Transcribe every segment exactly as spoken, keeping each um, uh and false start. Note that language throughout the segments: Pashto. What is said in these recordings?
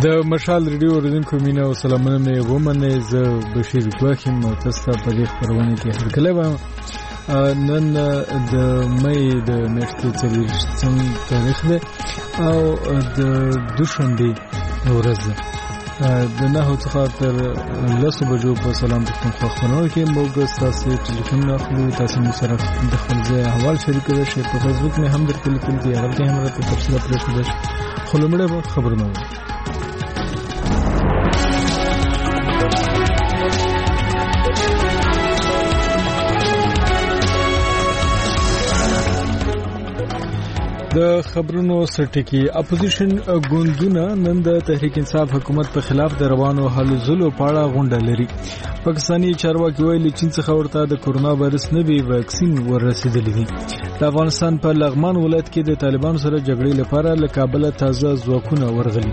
د مشال ریډیو اوریدونکو مینه او سلامونه مې ومنه. زه بشیر ګواخیم او تاسو ته په دې خبرونه کې هرکله وایم. نن د مې د میاشتې څلویښتم تاریخ دی او د دوشنبې ورځ ده. د نهو څخه تر لسو بجو په سلام پښتونخوا خپرونه کې موږ ستاسو ټلیفون اخلو. تاسو مو سره د خپل ځای احوال شریکوئ شئ. په فیسبوک مې هم درته لیکل دي، هغه هم راته تفصیل پرېښودل شي. خو لومړی به خبرونه وو. د خبرونو سرټکی اپوزیشن ګوندونه نن د تحریک انصاف حکومت په خلاف د روانو هلو ځلو په اړه غونډه لري. پاکستاني چارواکي وایي چین څخه ورته د کورونا وایرس نوي واکسین ورسېدلی دی. د افغانستان په لغمان ولایت کې د طالبانو سره جګړې لپاره له کابل تازه ځواکونه ورغلي.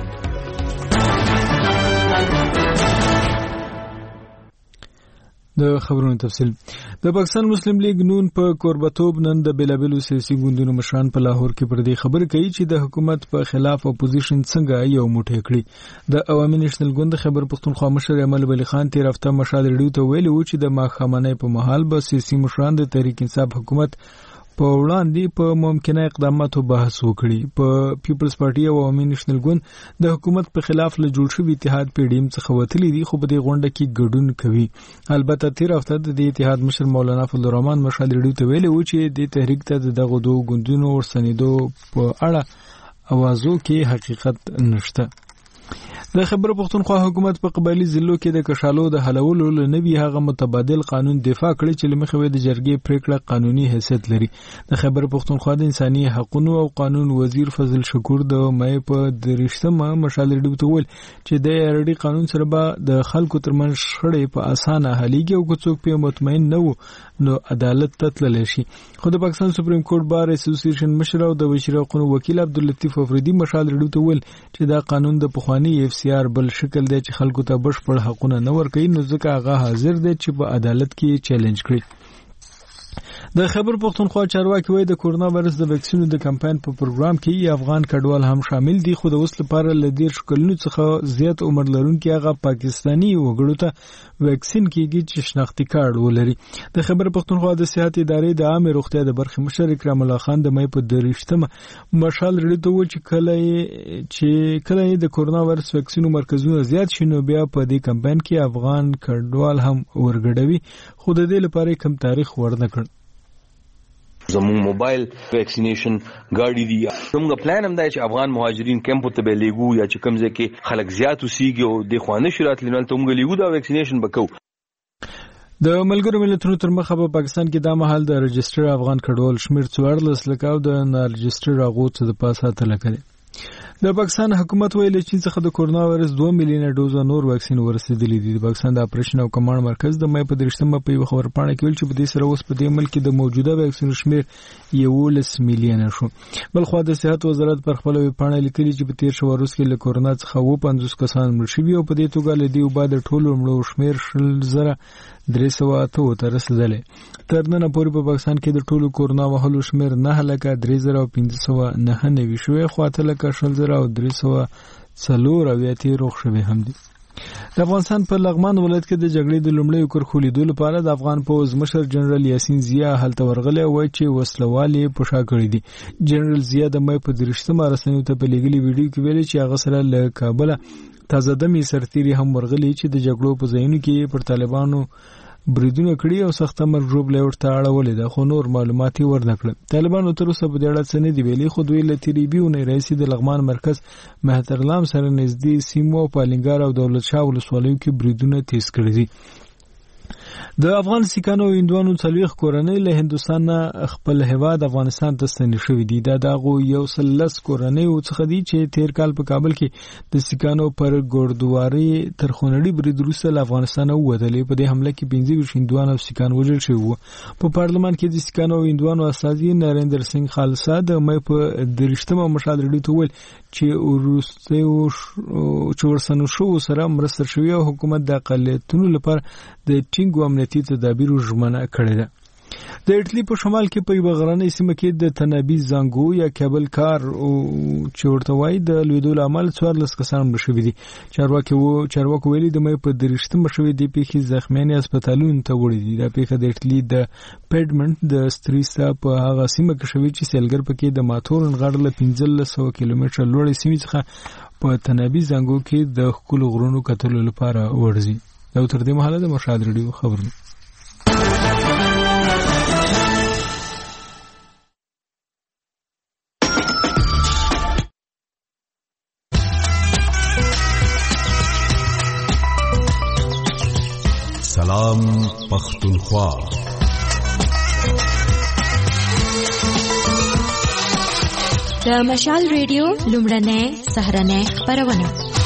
د خبرونو تفصیل. د پاکستان مسلم لیگ نون په کوربتوب نن د بیلابلو سیاسي ګوندونو مشران په لاهور کې پر دې خبر کوي چې د حکومت په خلاف اپوزیشن څنګه یو موټی کړی. د عوامي نېشنل ګوند خبر پښتونخوا مشر امل ولی خان تیر هفته مشال ریډیو ته ویلي و چې د ماښامنۍ په مهال به سیاسي مشران د تحریک انصاف حکومت په وړاندې په ممکنه اقداماتو بحث وکړي. په پیپلز پارټي او عوامي نېشنل ګوند د حکومت په خلاف له جوړ شوي اتحاد پی ډی ایم څخه وتلي دي، خو په دې غونډه کې ګډون کوي. البته تیر هفته د دې اتحاد مشر مولانا فضل الرحمن مشال ریډیو ته ویلي و چې د تحریک ته دغه دوه ګوندونو ورسنیدو په اړه اوازو کې حقیقت نشته. د خبر پښتونخوا حکومت په قبایلی ضلعو کې د کشالو د حلولو لنوي هغه متبادل قانون دفاع کړی چې لمخې د جرګې پریکړه قانوني حیثیت لري. د خبر پښتونخوا د انساني حقوقو او قانون وزیر فضل شکور د مې په درشتمه مشال ریډیو ته ویل چې د اړډي قانون سره به د خلکو ترمنځ شخړې په اسانه حلیږي او څوک په مطمئن نه وو نو عدالت ته تللی شي. خو د پاکستان سپریم کورټ بار اسوسییشن مشر او د بشیر حقوقو وکیل عبداللطیف افریدي مشال ریډیو ته ویل چې دا قانون د پخوانی اف سی آر بل شکل دی چې خلکو ته بشپړ حقونه نه ورکوي، نو ځکه هغه حاضر دی چې په عدالت کې چیلنج کړي. د خبر پښتونخوا چارواکي وایي د کورونا وایرس د ویکسینو د کمپاین په پروګرام کې افغان کډوال هم شامل دي، خو د اوس لپاره ل دېرش کلونو څخه زیات عمر لرونکي هغه پاکستاني وګړو ته ویکسین کیږي چې شناختی کارت ولري. د خبر پښتونخوا د صحت ادارې د عامه روغتیا د برخې مشر اکرام الله خان د مې په درشتمه مشال ریډیو ته ویل چې کله چې کله د کورونا وایرس ویکسینو مرکزونه زیات شنو بیا په دې کمپاین کې افغان کډوال هم ورګډوي، خو د دې لپاره کم تاریخ ورنه کړ. زمون موبایل ویکسینیشن ګاډي دي. موږ پلان هم دی چې افغان مهاجرین کیمپ ته به لیګو یا چې کوم ځای کې خلک زیات اوسېږي او د خوانه شرات لنل ته موږ لیګو دا ویکسینیشن وکړو. د ملګرو ملتونو تر مخه په پاکستان کې دا مهال د رجستر افغان کډوال شمیر څوارلس لکه او د نه رجستر هغو څه د پاسه ته لکه. د پاکستان حکومت ویلي چې څخه د کورونا وایرس دوه میلیونه ډوز نور واکسین ورسېدلي دي. د پاکستان د اپریشن او کمانډ مرکز د مې په درشتمه په یو خبرپاڼه کې ویل چې په دې سره اوس په دې ملک کې د موجوده واکسین شمیر یولس میلیونه شو. بل خو د صحت وزارت پر خپل ویبپاڼه لیکلي چې په تیر شو ورځ کې له کورونا څخه و پنځوس کسان مړ شوي او په دې توګه له دې وبا د ټولو مړو شمیر شل زره درې سوه اته ته رسیدلی. تر ننه پورې په پاکستان کې د ټولو کورونا وهلو شمیر نه لکه درې زره او پنځه سوه نهه نوي شوی، خو اته لکه شل زره او درې سوه څلور اویا تېر روغ شوي هم دي. د افغانستان په لغمان ولایت کې د جګړې د لومړیو کرښو لیدو لپاره د افغان پوځ مشر جنرال یاسین ضیا هلته ورغلی وای چې وسلوال یې په شا کړي دي. جنرال ضیا د مې په درشتمه رسنیو ته په لېږلي ویډیو کې ویلي چې هغه سره له کابله تازه دمې سرتیري هم ورغلي چې د جګړو په ځایونو کې پر طالبانو بریدونه کړي او سخت امر ژوبله ورته اړولې ده، خو نور معلومات یې ورنه کړل. طالبانو تر اوسه په دې اړه څه نه دي ویلي، خو دوی له تېرې بیونې راهیسې د لغمان مرکز مهترلام سره نږدې سیمو او پالنګار او دولت شاه ولسوالیو کې بریدونه تیز کړي دي. د افغان سیکانو او هندوانو څلوېښت کورنۍ له هندوستان نه خپل هیواد افغانستان ته ستنې شوي دي. دا د هغو یو سل لس کورنیو څخه دي چې تیر کال په کابل کې د سیکانو پر ګوردواري تر خونړي برید وروسته له افغانستانه ووتلې. په دې حمله کې پنځه ویشت هندوان او سیکان وژل شوي وو. په پارلمان کې د سیکانو او هندوانو استازي نریندر سنګ خالصه د مې په درشتمه مشال ریډیو ته ویل چې وروسته چې ورسنو شو سره مرسته شوی او حکومت د اقلیتونو لپاره د ټینګو امنیتي تدابیرو ژمنه کړې ده. د اټلی په شمال کې په یوه غرنۍ سیمه کې د تنابي زنګو یا کابل کار او چې ورته وایي د لویدو له امله څوارلس کسان مړه شوي دي. چارواکي و چارواکو ویلي د مې په درېشتمه شوې دې پیښې زخمیان هسپتالونو ته وړي دي. دا پیښه د اټلی د پیډمنټ د ستریسا په هغه سیمه کې شوې چې سیلګر پکې د ماتورن غاړه له پنځلس سوه کیلومتره لوړې سیمې څخه په تنابي زنګو کې د ښکلو غرونو کتلو لپاره ورځي. دا تر دې مهاله د مشهد ریډیو خبرونه. سلام پختونخوا. د مشال ریډیو لومړنۍ سهرنۍ خبرونه.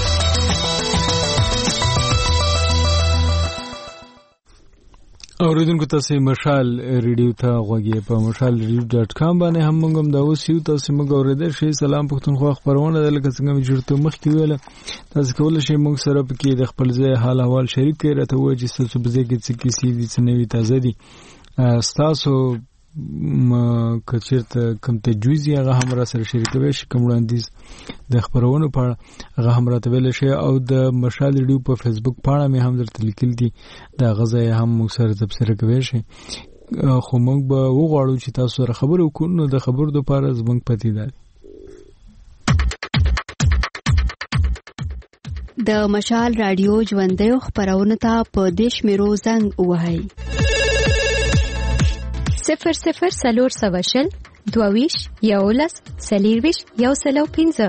اوریدونکو تاسو مشال ریډیو ته غوږی په مشال ریډیو ډاټ کام باندې هم موږ دا اوس یو تاسو موږ اوریدل شي. سلام پختونخوا خبرونه د لکه څنګه چې جوړته مخکې ویل تاسو کولای شئ موږ سره پکې د خپل ځای حال احوال شریک کړئ. راته وایي چې تاسو به ځکه چې کیسې دي څه نوي تازه دي تاسو کچیرته کوم تجویز هغه هم را سره شریکوي شي کوم وړاندیز د خبرونو په هغه هم راته ویل شي او د مشال ریډیو په فیسبوک پاڼه مې هم درته لیکل دي دا غزا هم موږ سره تبصره کوي شي. خو موږ به وغواړو چې تاسو سره خبرو وکړو نو د خبرو لپاره زموږ پتی دی د مشال رادیو ژوندۍ خبرونه ته په دیش میرو زنګ وهاي صفر صفر سلور سواشل دوویش یولس سلیرویش یو سلو پینزه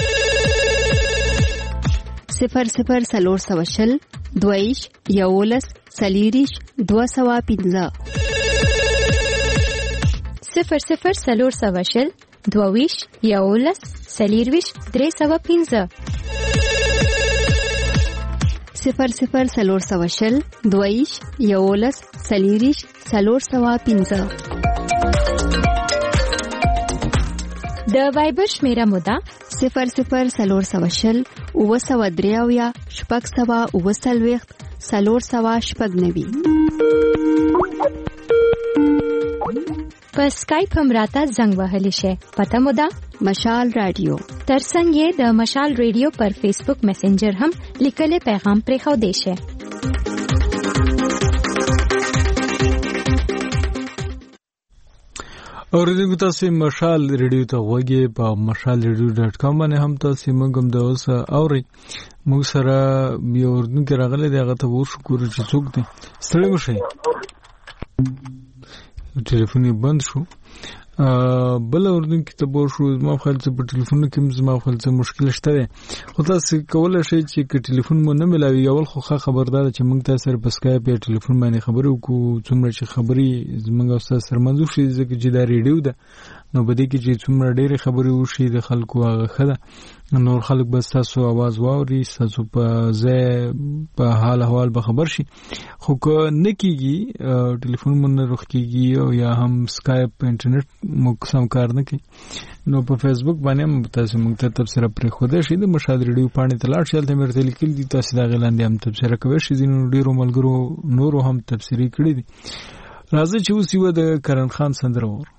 صفر صفر سلور سواشل دوویش یولس سلیریش دو سوا پینزه صفر صفر سلور سواشل دوویش یولس سلیرویش درې سوا پینزه صفر صفر سلور سواشل دویش یولس سلیریش سلور سوا پینزه. د وایبر شمیره مودا صفر صفر سلور سواشل اوه سوا دریاویا شپږ سوا اوه سلویخت سلور سوا شپږ نوي. په سکایپ هم راته زنګ وهلی شي. پته مودا مشال رادیو. ترڅنګ یې د مشال ریډیو پر فیسبوک میسنجر هم لیکلي پیغام پرې خو دی شي. اوریدونکو تاسو مشال ریډیو ته غوږی په مشال ریډیو ډاټ کام باندې هم تاسو موږ هم د اوس اوري موږ سره بیا اوردونکو راغلي دی هغه ته وشکر چې څوک دی ستړي مشي ټلیفون یې بند شو. بل اوردونکو ته به شو زما خپل څه په ټلیفون کې زما خپل څه مشکل شته دی خو تاسو کولای شئ چې که ټلیفون مو نه ملاوي اول خو خبردار چې موږ تاسو سره په سکایپ یا ټلیفون باندې خبرې وکړو څومره چې خبرې زموږ او تاسو سره منځو شي ځکه چې دا ریډیو ده نو بده کې چې څومره ډېرې خبرې وشي د خلکو هغه ښه ده نور خلک به تاسو आवाज واوري تاسو په ځای په حال احوال به خبر شي. خو که نه کېږي ټلیفون مو نه رخ کېږي او یا هم سکایپ په انټرنیټ مو سم کار نه کوي نو په فیسبوک باندې هم تاسو موږ ته تبصره پرېښودی شئ. د مشهد ریډیو پاڼې ته لاړ شئ هلته مې ورته لیکلي دي تاسو د هغې لاندې هم تبصره کوی شئ. ځینو ډېرو ملګرو نورو هم تبصرې کړي دي. راځئ چې اوس یوه د کرن خان سندره وورو.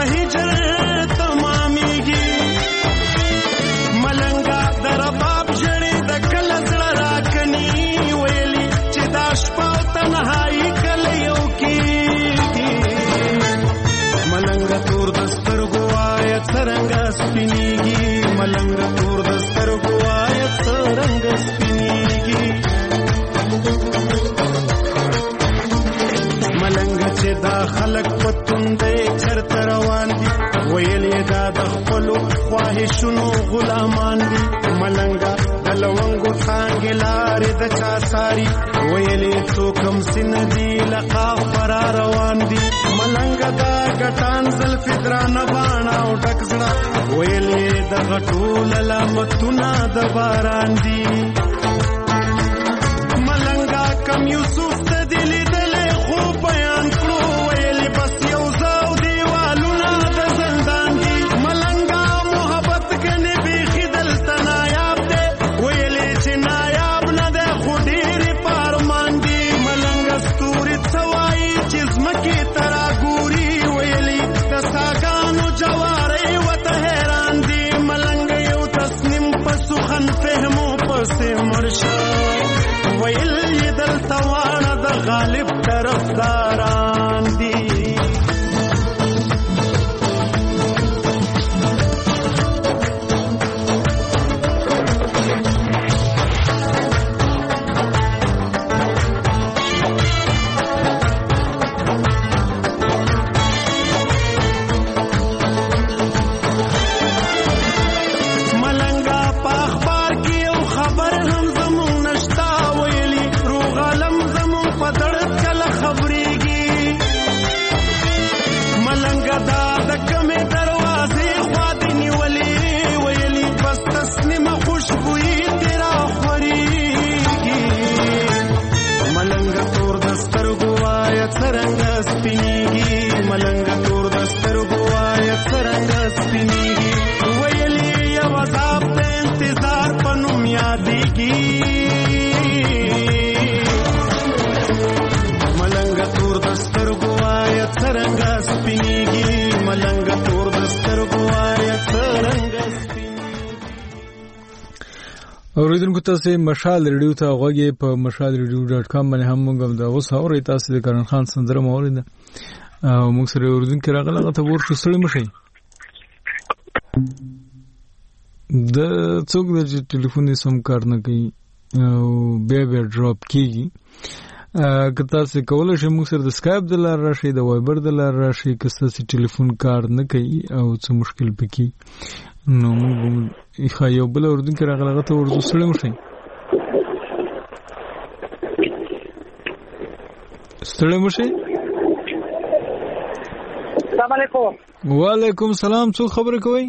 هجر تمامېږي ملنګا در باب جړې د کله زړه راکني ویلي چې دا شپه تنهایی کله یو کېږي ملنګا تور د سترګو آیت څرنګه سپینېږي ملنګا تور د سترګو آیت څرنګه سپینېږي ملنګا چې دا خلک په توندې چرته روان دي ویل یې دا د خپلو خواهشونو غلامان دي ملنګا د لونګو څانګې لارې د چا ساري ویل یې څوک هم سین دي لقا فرا روان دي ملنګا دا ګټان زلفې درانه باڼه او ډک زړه ویل یې دغه ټول علامتونه د باران دي ملنګا کم یوسف ته دي لیدلی خو بیان کړو ویل بس یو زاو دیوالونه د زندان دي ملنګا محبت ګنې بیخي دلته نایاب دی ویل چې نایاب نه دی خو ډېرې پارمان دي ملنګا ستوري څه وایي چې ځمکې ته راګوري ویلي د ساګانو جوارۍ ورته حیران دي ملنګا یو تصنیم په سخن فهمو پسې مړ شه ویل یې دلته واړه د غالب طرفداران دي ملنګا په اخبار کې یو خبر هم زموږ نشتا ویلي روغ عالم زموږ په دړد کله خبرېږي ملنګا دا د کمې دروازې خوا دې نیولې ویلي بس تسنیمه خوشبويي دې راخورېږي ملنګا تور د سترګو آیت څرنګه سپینېږي ملنګا تور د سترګو آیت څرنګه سپینېږي ویلي یو عذاب د انتظار په نوم یادېږي ملنګا تور د سترګو آیت څرنګه سپینېږي ملنګا تور د سترګو آیت څرنګه اوریدونکو تاسو مشال ریډیو ته غوږی په مشال ریډیو ډاټ کام باندې هم موږ د اوس اوري تاسو د کرن خان سندره مورید او موږ سره اوریدونکو راغله ته ورشو سړی مشي د څوک د ټلیفون سم کار نه کوي او بیا بیا ډراپ کیږي که تاسو کولای شئ موږ سره د سکایپ د لارې راشئ د وایبر د لارې راشئ که ستاسو ټلیفون کار نه کوي او څه مشکل پکې نو موږ ښه یو بل اردونکي راغلی هغه ته ورځو سړی مشئ سړی مشئ السلام علیکم وعلیکم سلام څوک خبرې کوئ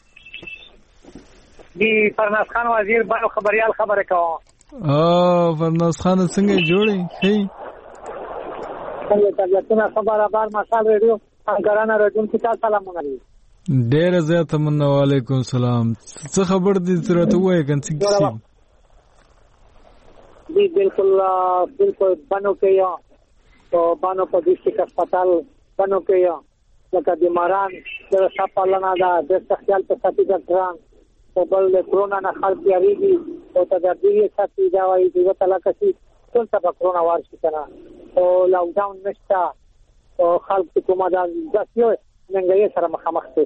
دی فرناز خان وزیر بانو خبریال خبره کوم اه فرناز خان څنګه جوړی هی څنګه تاسو خبره بار مشال ریډیو څنګه راډیو کې تاسو سلامونه ډیر زیاته مننه وعلیکم سلام څه خبر دي ترته وای کنه څه دی بالکل بالکل بانو کې یو تو بانو په ډیسټریکټ هسپتال بانو کې یو لکه بیماران د صحپالنا دا د خیال په ساتي ډاکټران په بل کرونا نه خلک یریږي او تدابیر ساتي دا وایي چې وتلا کسي ټول تبع کرونا وارشي کنه او لاک ډاون نشتا او خلک کومه دا ځکه څنګه سره مخامخ دي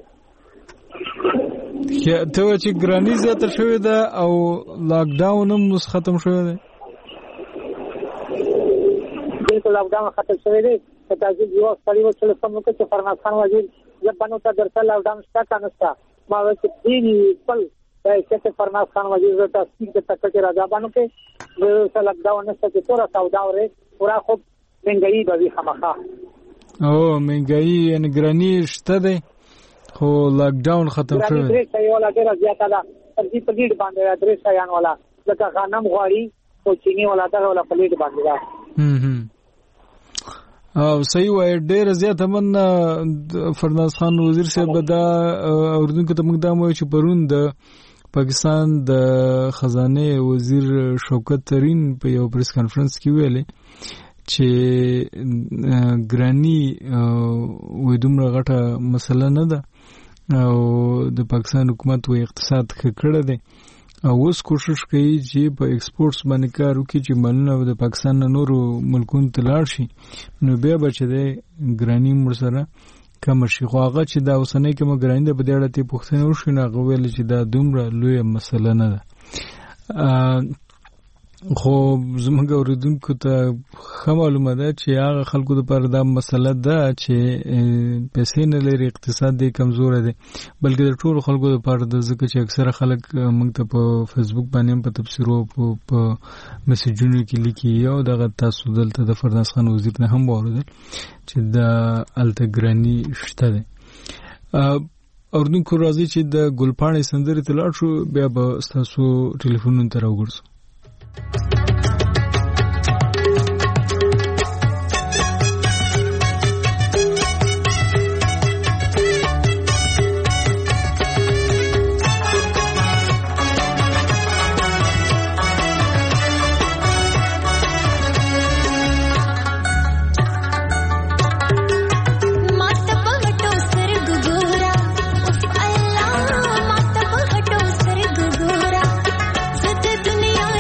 ته چې ګرانی زیاته شوې ده او لاک ډاون هم ختم شوی دی بالکل لاک ډاون ختم شوی دی په تاسو یو سړی و چې څنګه چې فرناز خان وزیر ځبانو ته درته لاک ډاون شته کنه شته ما وایي چې دی خپل چې فرناز خان وزیر ته څنګه تک چې راځه باندې کې د لاک ډاون نشته چې تور سودا وره پورا خو منګي به خامخا او منګي ان ګرانی شته دی خو لاک ډاون ختم شوی دی درې یو لا ډیر زیاته ده دې په لیډ باندې درې شایان والا لکه غنم غواړي او چینی والا دا ولا په لیډ باندې ده هم او صحیح وای ډیر زیاته من فرناز خان وزیر صاحب دا اردوونکو ته موږ دا مو چې پرون د پاکستان د خزانه وزیر شوکت ترین په یو پریس کانفرنس کې ویلي چې ګرانی وې دومره غټه مسله نه ده او د پاکستان حکومت و اقتصاد ښه کړی دی او اوس کوشش کوي چې په ایکسپورټس باندې کار وکړي چې مالونه د پاکستان نه نورو ملکونو ته لاړ شي نو بیا به چې دی ګرانی مړ سره کم شي خو هغه چې دا اوسنۍ کومه ګرانی ده په دې اړه ته پوښتنه وشي نو هغه ویل چې دا دومره لویه مسله نه ده خو زموږ اوریدونکو ته ښه معلومه ده چې هغه خلکو لپاره دا مسله ده چې پیسې نه لري اقتصاد یې کمزوری دی بلکې د ټولو خلکو لپاره ده ځکه چې اکثره خلک موږ ته په فیسبوک باندې هم په تبصرو په میسجونو کې لیکي او دغه تاسو دلته د فرناز خان وزیر نه هم واورېدل چې د هلته ګراني شته دی اوریدونکو راځي چې د ګلپاڼې سندرې ته لاړ شو بیا به ستاسو ټلیفونونو ته راوګرځو दुनिया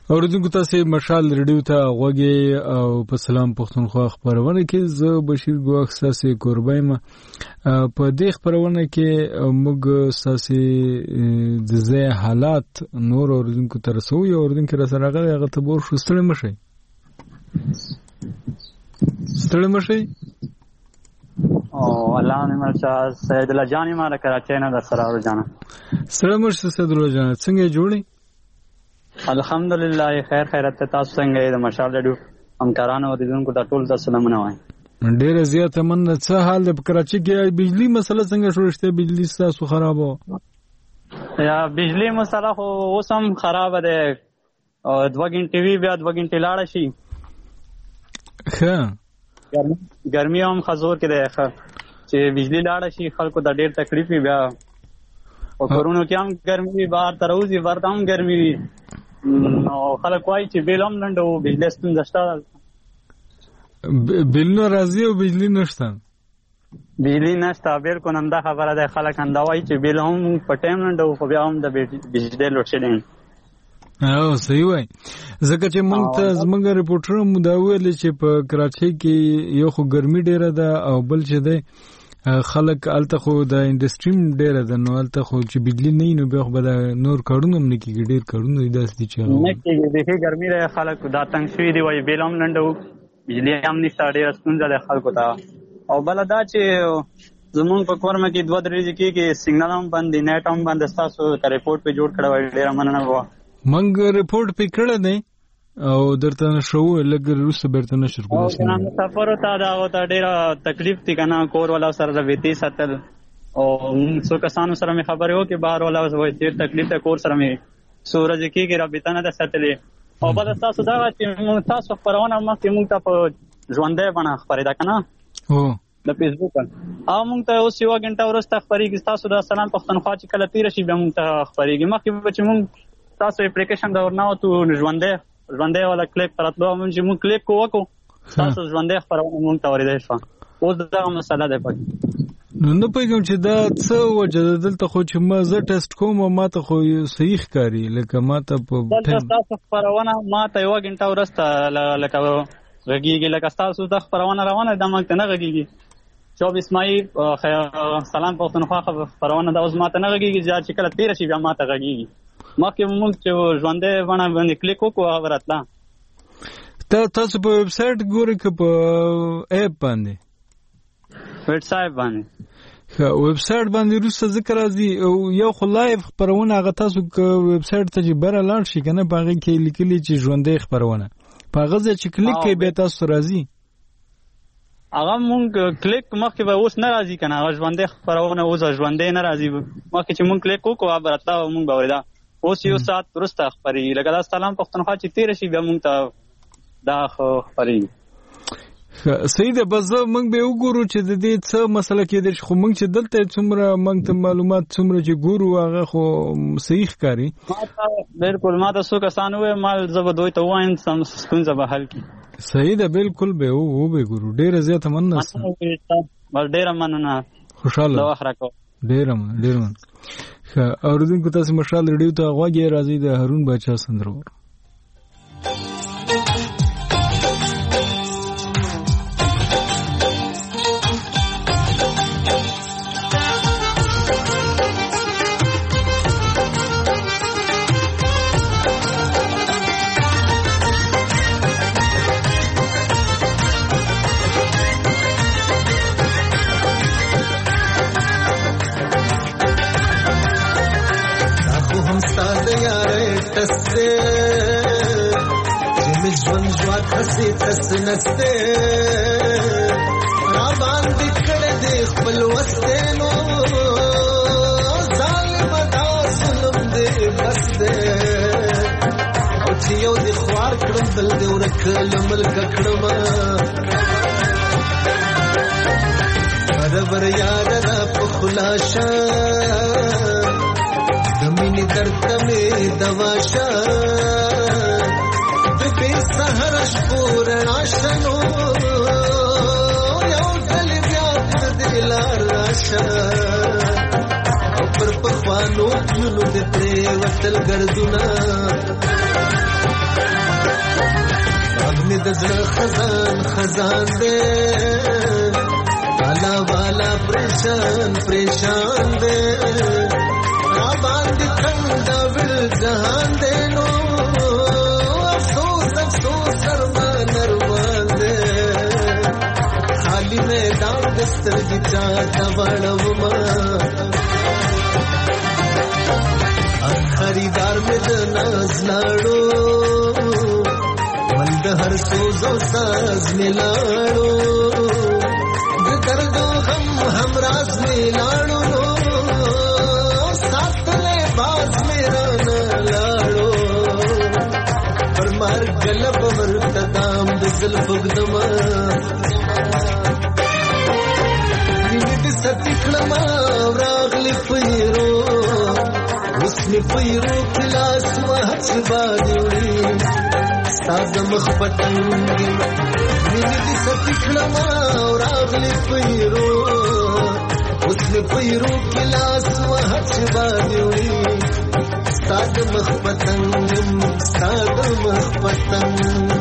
اوریدونکو تاسو مشال ریډیو ته غوږی او په سلام پښتونخوا خبرونه کې زه بشیر ګواخ ساسي قربایم په دې خبرونه کې موږ ساسي د زه حالات نور اوریدونکو تر سو یو اوریدونکو را سره هغه هغه ته بور شو ستړي مشي ستړي مشي او الله نه مرچا سید الله جان ما را کراچۍ نه در سره ور جانا ستړي مشي سید الله جان څنګه جوړي الحمدلله خیر خیرت تاسو څنګه د مشال ډیو همکارانو او دونکو ته ټول ته سلامونه وایم ډیره زیاته من څه حال د کراچۍ کې بجلی مسله څنګه شوړشته بجلی تاسو خراب یا بجلی مسله خو اوس هم خراب ده او دوه غنټې وی بیا دوه غنټې لاړ شي ښه ګرمي هم خزور کې ده چې بجلی لاړ شي خلکو ته ډیر تکلیف بیا او کورونو کې هم ګرمي بهر تر اوسې ورته هم ګرمي نو خلک وایي چې بیل هم لنډ او بجلی ستونزه شته بیل نه راځي او بجلی نشته بجلی نشته بالکل همدا خبره ده خلک همدا وایي چې بیل هم په ټایم لنډ او خو بیا هم د بجلی لوډ شیډینګ او صحیح وای ځکه چې موږ ته زموږ ریپورټر مو دا ویل چې په کراچۍ کې یو خو ګرمي ډیره ده او بل چې ده خلک الته خو د انډستریم ډیره ده نو الته خو چې بجلی نه نو بیا خو به نور کارونه هم نه کېږي ډېر کارونه دي داسې دي چې نه کېږي بیخي ګرمي ده خلک دا تنګ شوي دي وایي بیل هم لنډ و بجلی هم نشته ډېره ستونزه ده خلکو ته او بله دا چې زمونږ په کورمه کې دوه درې ځای کې سیګنل هم بند دی نیټ هم بند ستاسو ته ریپورټ پې جوړ کړی وای ډېره مننه به موږ ریپورټ پې کړی دی او درته نشو لږ وروسته بیرته نشر کولی او مسافرو ته دا ورته ډېره تکلیف دی که نه کور والا سره رویتې ساتل او څو کسانو سره مې خبرې وکړې بهر والا وایي ډېر تکلیف دی کور سره مې څو ورځې کېږي رابطه نه ده ساتلې او بله ستاسو دغه چې تاسو خپرونه مخکې موږ ته په ژوندۍ بڼه خپرېده که نه د فیسبوک او موږ ته اوس یوه ګنټه وروسته خپرېږي ستاسو د سلام پښتونخوا چې کله تېره شي بیا موږ ته خپرېږي مخکې به چې موږ ستاسو اپلیکیشن ته ورننوتو ژوندۍ ژوندۍ والا کلیپ ته راتلو موږ چې موږ کلیپ کو وکړو ستاسو ژوندۍ خپرونه موږ ته اورېدی شوه اوس دغه مسله دی پکې نو نه پوهېږم چې دا څه وجه ده دلته خو چې ما زه ټیسټ کوم او ما ته خو صحیح ښکاري لکه ما ته په دلته ستاسو خپرونه ما ته یوه ګنټه وروسته لکه غږېږي لکه ستاسو د خپرونه روانه ده موږ ته نه غږېږي چوبیس مای سلام پښتونخوا خپرونه ده اوس ما ته نه غږېږي چې کله تېره شي بیا ما ته غږېږي مخکې مونږ چې ژوندۍ بڼه باندې کلیک وکړو هغه راتله تاسو په ویب سایټ ګورئ که په ایپ باندې ویب سایټ باندې ښه ویب سایټ باندې وروسته ځکه راځي او یو خو لایف خپرونه هغه تاسو که ویب سایټ ته چې بره لاړ شي که نه په هغې کې لیکلي چې ژوندۍ خپرونه په هغه ځای چې کلیک کوئ بیا تاسو راځي هغه مونږ کلیک مخکې به اوس نه راځي که نه هغه ژوندۍ خپرونه اوس ژوندۍ نه راځي مخکې چې مونږ کلیک وکړو هغه به راتله مونږ به اورېده اوس یو ساعت وروسته خپرېږي لکه دا سلام پښتونخوا چې تېره شي بیا مونږ ته دا خپرېږي صحیح ده بس زه موږ به وګورو چې د دې څه مسله کېدی شي خو موږ چې دلته څومره موږ ته معلومات څومره چې ګورو هغه خو صحیح ښکاري ما ته بالکل ما ته څو کسان وویل ما زه به دوی ته ووایم ستونزه به حل کړي صحیح ده بالکل به وبه ګورو ډېره زیاته مننه بس ډېره مننه خوشحاله د وخت راکوه ډېره مننه ډېره مننه ښه اورېدونکو تاسو مشال ریډیو ته غوږ یې راځئ د هارون باچا سندره خسي تسنسته را باندې کړه دې خپل وستنو ظالم دا ظلم دې بس دې او چې یو دې خوار کړم بل دې ورکل ملک کړم برابر یاد را په خلاصه دمینی درد مې دواشه سهرش پورن آشنو یو دل بیا پر دلار راشه او پر پخوانو رازونو د پرې وتل ګردونه د زړه خزان خزان دے والا والا پریشان پریشان دے را باندې څنګه ول جهان دے نو افسوس افسوس ارمان ارمان دے خالی میدان دستر کی چاہتا وړم خریدار میں د ناز لاړو د هر سوز او ساز ملاړو د درد غم هم راز ملاړو ساتلې باز میرا نه لاړو پر مر قلب مرتدام د زلف غدما دې ستکلما راغلی پیرو اوس می پیرو کلاس وحش باندې ساز مخ پتنګ مینې دې ستکلما راغلی پیرو اوس می پیرو کلاس وحش باندې ساز مخ پتنګ ساز مخ پتنګ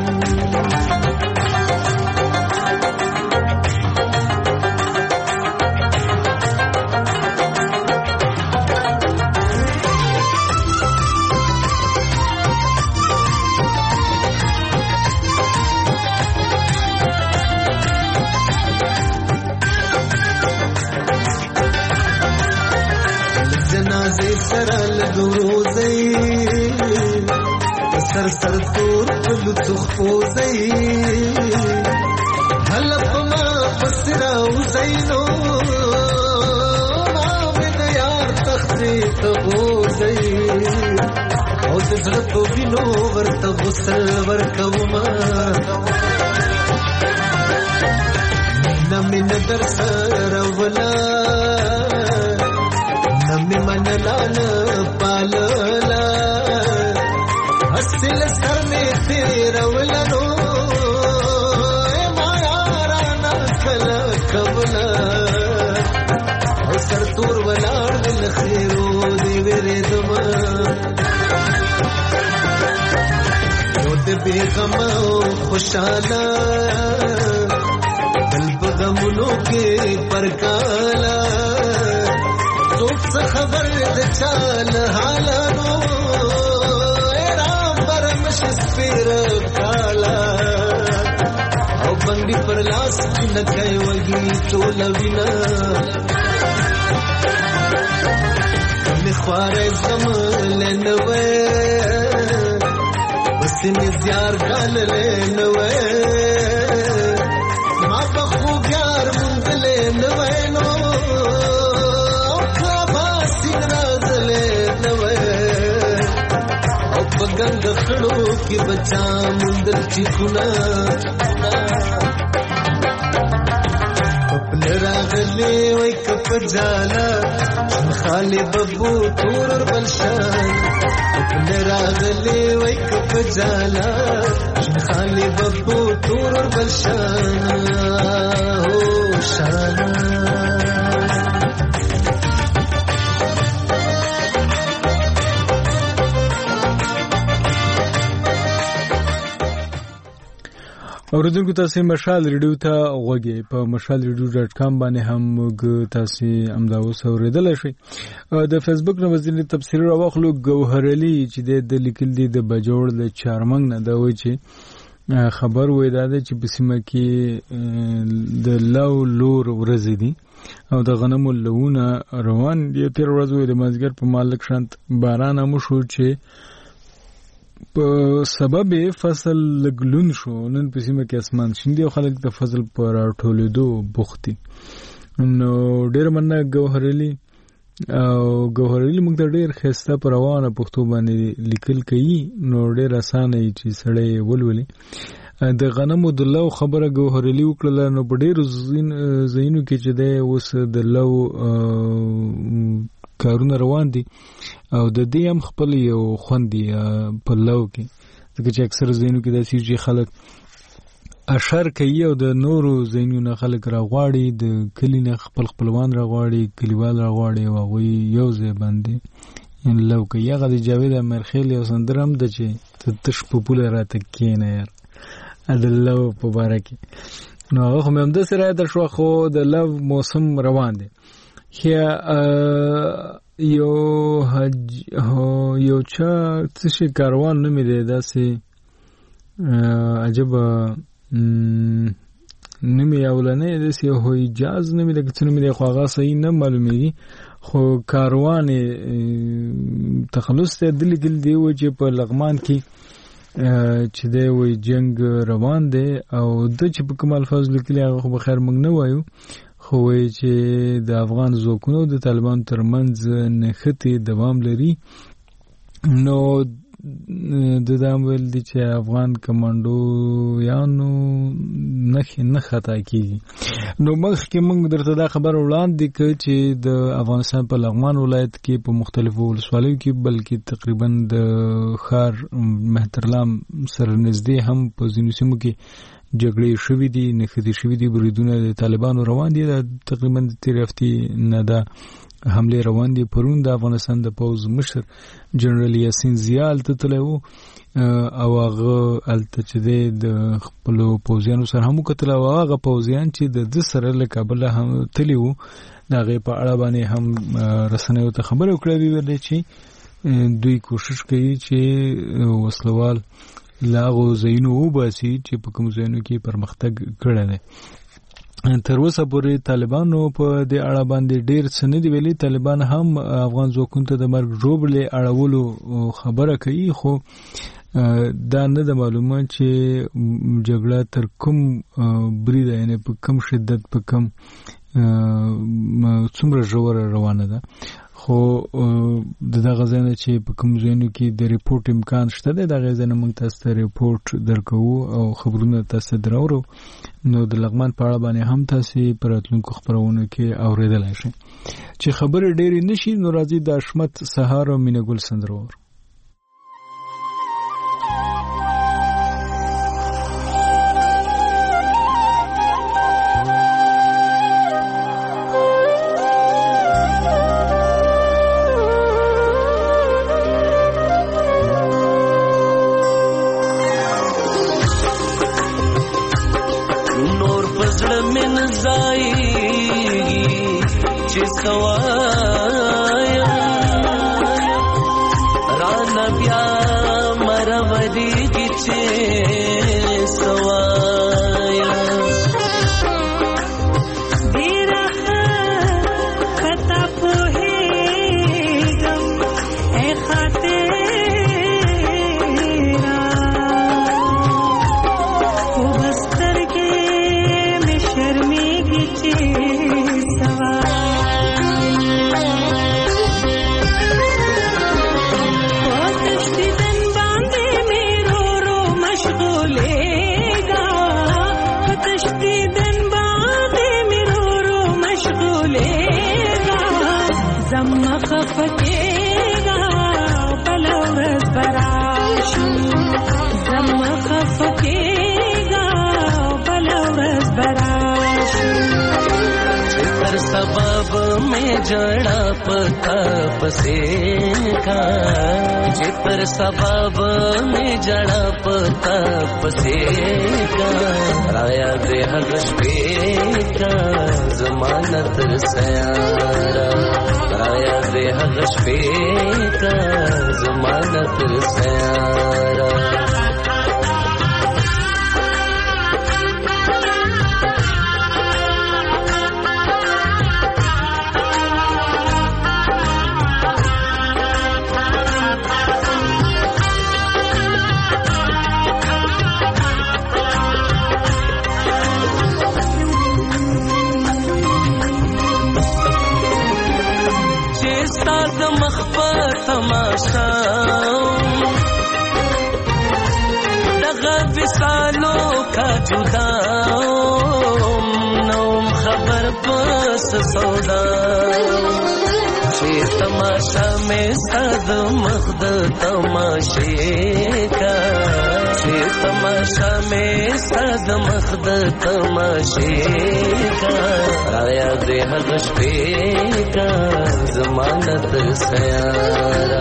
سر سر تور پلو تخفوزی حلب ما پسراو زینو مامد یار تختی تغوزی او دزرطو بینو ورط غسل ورکوما نمی ندر سر اولا نمی من لانا پالالا حسل سر میں تیرا ولنو ما یارانا کلا کبلا او سر تور ولار دل خیرو دی ویرے دما او دی بے غما خوشالا دل بغمونو کے پرکالا سوک سا خبر د چال حالانو سپیر کالا او بنگی پر لاس کی نکھے وگی چولا وینا کمی خوار زمان لینوے بسی نزیار گال لینوے ما بخوب یار مند لینوے نو خوابا سینراز لینوے گنگ خڑو کی بچا مندر چکنا اپنے راغلے وی کپ جالا خالی ببو تور اور بلشان اپنے راغلے وی کپ جالا خالی ببو تور اور بلشان ہو شانا اوریدونکو تاسو مشال ریډیو ته غوږی په مشال ریډیو ډاټ کام باندې هم موږ تاسو امداو اوریدل شئ. د فیسبوک نو ځینې تفسیر راوخلو ګوهر علي چې د لیکل دي د بجوړ د چارمنګ نه دا وایي چې خبر وای دا چې په سیمه کې د لو لور ورځ دي او د غنمو لونه روان دي. تیر ورځ وای د مازګر په مالک شانت باران هم شو چې په سبب فصل لګلون شو. نن په سیمه کې اسمان شین دي او خلک د فصل پر ټولېدو بوختي. نو ډېر مننه ګوهر علي او ګوهر علي موږ ته ډېر ښایسته په روانه پښتو باندې لیکل کوي نو ډېر اسانه یې چې سړی ولولي. د غنمو د لو خبره ګوهر علي وکړله نو په ډېرو ځایونو کې چې دی اوس د لو کارونه روان دي او د دې هم خپل یو خوند دی په لو کې ځکه چې اکثر ځایونو کې داسې چې خلک اشر کوي او د نورو ځایونو خلک راغواړي د کلی نه خپل خپلوان راغواړي کلیوال راغواړي او هغوی یو ځای باندې لو که یغه د جاوید امرخیل یو سندرم د چې تش په پوله راته کینه یار ادلو په باره کې نو هغه خو مې همداسې رایاده شوه خو د لو موسم روان دی ښه یو حج یو چا څه شي کاروان نومې دی داسې عجبه نومې اولنی داسې یو حجاز نومې دی که څه نومې دی خو هغه صحیح نه معلومېږي خو کاروان تخلص ته د لیکل دی و چې په لغمان کې چې دی وایي جنګ روان دی او ده چې په کوم الفاظ لیکلي هغه خو بخیر موږ نه وایو خو وایي چې د افغان ځواکونو د طالبانو ترمنځ نښتې دوام لري نو د دا هم ویل دي چې افغان کمانډویانو نښې نه خطا کېږي نو مخکې موږ درته دا خبر وړاندې کړ چې د افغانستان په لغمان ولایت کې په مختلفو ولسوالیو کې بلکې تقریبا د ښار مهترلام سره نږدې هم په ځینو سیمو کې جګړې شوې دي نښتې شوې دي بریدونه د طالبانو روان دي دا تقریبا د تېرې هفتې نه ده حمله روان دي پرون د افغانستان د پوز مشر جنرال یاسین ضیا هلته تللی و او هغه هلته چې دی د خپلو پوځیانو سره هم وکتل او هغه پوځیان چې د ده سره له کابله هم تللي وو د هغې په اړه باندې هم رسنیو ته خبرې وکړې ویې ویل چې دوی کوشش کوي چې وسلوال له هغو ځایونو وباسي چې په کوم ځایونو کې پرمختګ کړی دی تر اوسه پورې طالبانو په دې اړه باندې ډېر څه نه دي ویلي طالبان هم افغان ځواکونو ته د مرګ ژوبلې اړولو خبره کوي خو دا نه ده معلومه چې جګړه تر کوم بریده یعنې په کم شدت په کم څومره ژوره روانه ده خو د دغه ځای نه چې په کوم ځایونو کې د ریپورټ امکان شته دی د هغې ځای نه موږ تاسو ته ریپورټ درکوو او خبرونه تاسو ته دراوړو نو د لغمان په اړه باندې هم تاسې په راتلونکو خپرونو کې اورېدلی شئ چې خبرې ډېرې نه شي نو راځي د حشمت سهار او مینه ګل سندره واورو जड़ा पता पसे का जे पर सबब में जड़ा पता पसे का राया दे हगश पे का जमानत सयारा राया दे हगश पे का जमानत सयारा तमाशा दगा विसालों का जुदा नौम खबर बस सौदा शे तमाशा में सद मखद तमाशे का چې تماشا مې ستاد مخد تماشې کا رایا دې هغه شپې کا ضمانت سیارا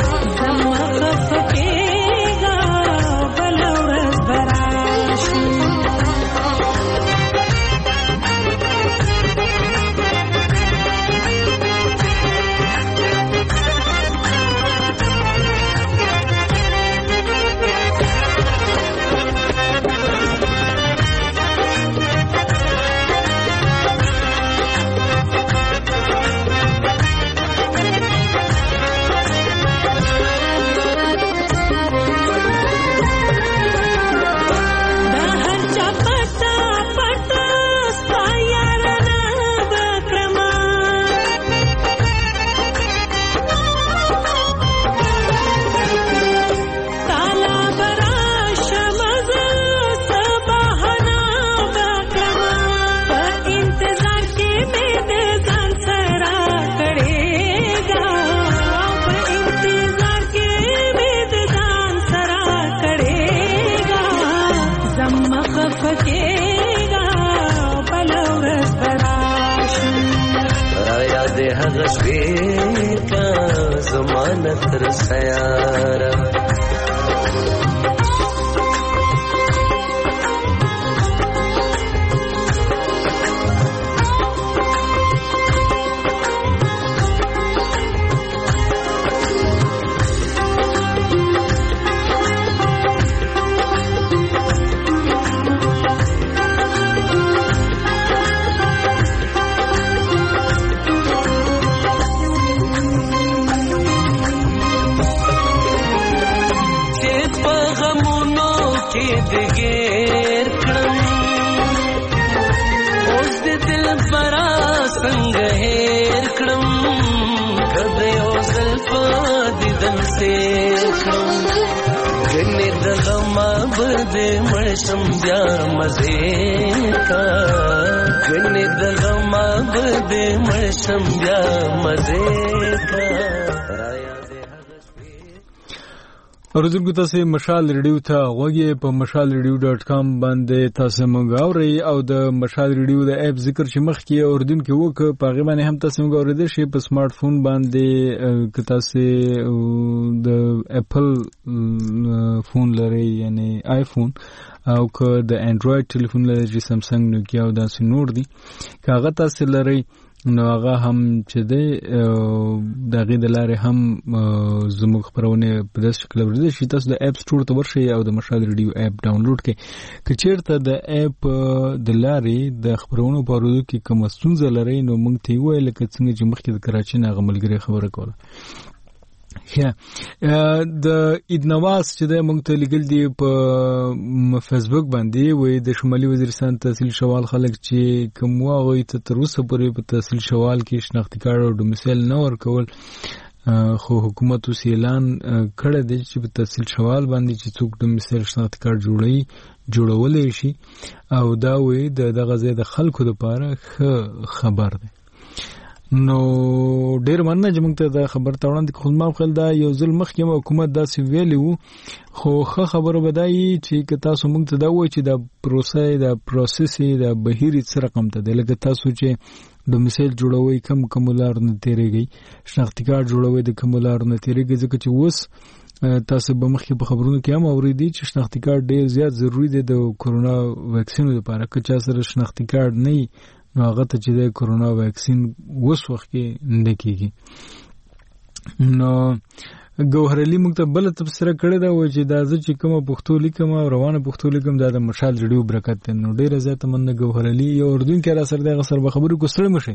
تر سیارا مړشم بیا مزه کا غنې د غما بده مړشم بیا مزه کا اورځونکو تاسو مشال ریډیو ته غوږی په مشال ریډیو ډاټ کام باندې تاسو موږ اورئ او د مشال ریډیو د اپ ذکر چې مخ کې اوردون کې وک په غیبانه هم تاسو موږ اوریدل شي په سمارټ فون باندې کتاسه د اپل فون لري یعنی آیفون او که د انډراید ټلیفون لري چې سامسنګ نوکیا او داسې نور دي کاغه تاسو لري نو هغه هم چې دی دغه د لارې هم زموږ خبرونه په داسې شکل ورته شي تاسو د اپ سٹور ته ورشئ او د مشال ریډیو اپ ډاونلوډ کړئ که چیرته د اپ د لارې د خبرونو په اورېدو کې کوم ستونزه لري نو موږ ته وایي لکه څنګه چې مخکې د کراچۍ نه غملګری خبره کوله یا د ادنواس چې د موږ ته لګل دی په فیسبوک باندې وې د شمالي وزیرستان تحصیل شوال خلک چې کوم واغې ته تر اوسه پورې په تحصیل شوال کې شناختی کارت او ډومیسایل نه ورکول خو حکومت اوس اعلان کړی دی چې په تحصیل شوال باندې چې څوک ډومیسایل شناختی کارت جوړي جوړولای شي او دا وې د دغه ځای د خلکو لپاره ښه خبر دی نو ډیر مننه چې موږ ته دا خبر ته وړاندې خو ما خپل دا یو ځل مخکې حکومت دا سی ویلو خو ښه خبره بدایي چې که تاسو موږ ته دا وایي چې دا پروسه دا پروسس دا بهیر څه رقم ته دی لکه تاسو چې ډومیسایل جوړوي کم کومولار نه تیریږي شناختی کارت جوړوي د کومولار نه تیریږي ځکه چې اوس تاسو به مخکې په خبرونو کې هم اوریدي چې شناختی کارت ډیر زیات ضروری دی د کورونا ویکسین لپاره که چا سره شناختی کارت نه نو هغه ته چې د کورونا ویکسین اوس وخت کې نه کیږي نو ګوهرعلی موږ ته بل تفسیر کړی دا و چې دا چې کوم پښتو لیکم او روانه پښتو لیکم دا د مشال ریډیو برکت دی نو ډیره زیاته مننه ګوهرعلی یو اردن کې را سره د غسر به خبرو کوستړی مشي